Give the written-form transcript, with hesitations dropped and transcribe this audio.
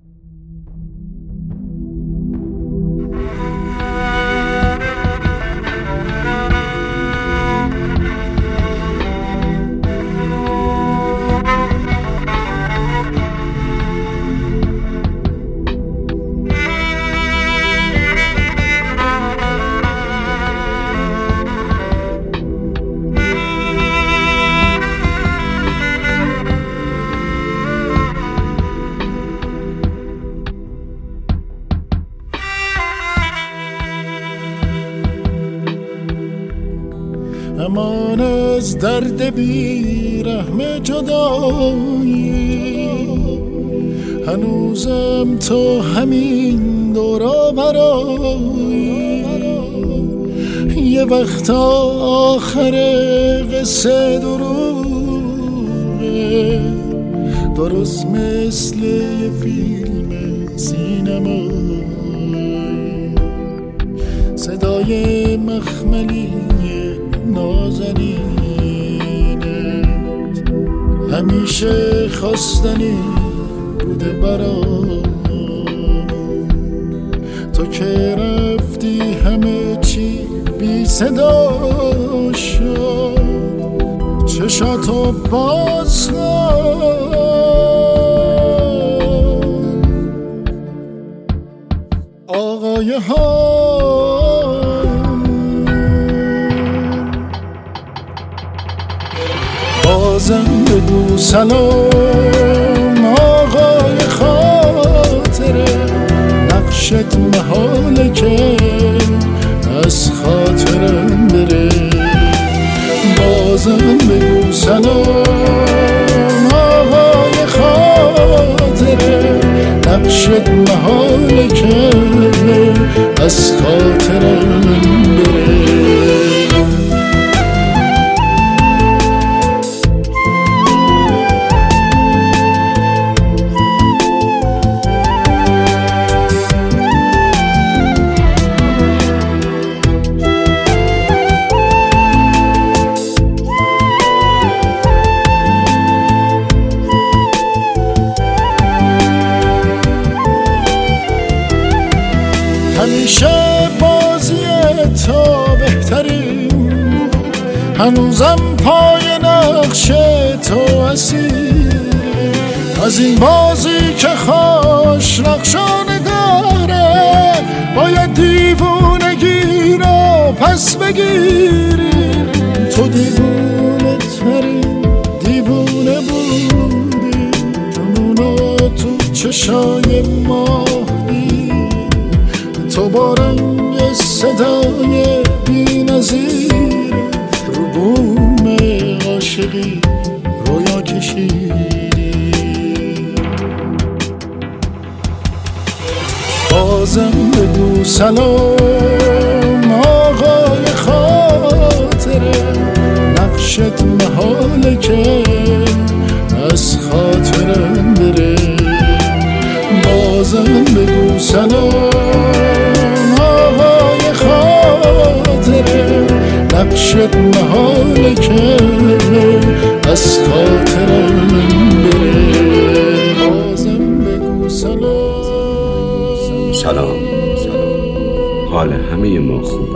امان از درد بی رحم جدایی، هنوزم تو همین دورا برایی. یه وقت آخر قصه دروغه، درست مثل یه فیلم سینمایی. صدای مخملی نازنینت همیشه خواستنی بوده برام. تو که رفتی همه چی بی صدا شد، چشاتو باز کن. آقای ها بازم بگو سلام. آقای خاطره نقشت محاله که از خاطرم بره. بازم بگو سلام. آقای خاطره نقشت محاله که از خاطرم بره. همیشه بازی تو بهترین بود، هنوزم پای نقش تو اسیر. از این بازی که خوش نقشانه داره، باید دیوونگی رو پس بگیری. تو دیوونه ترین دیوونه بودی، جنونو تو چشای ما. تو با رنگ صدای بی نظیر رو بوم عاشقی رویا کشیدی. بازم بگو سلام. آقای خاطره نقشت محاله که از خاطرم بره. بازم بگو سلام. نقشت محاله که از خاطرم بره. بازم بگو سلام. سلام. حال همه ما خوب.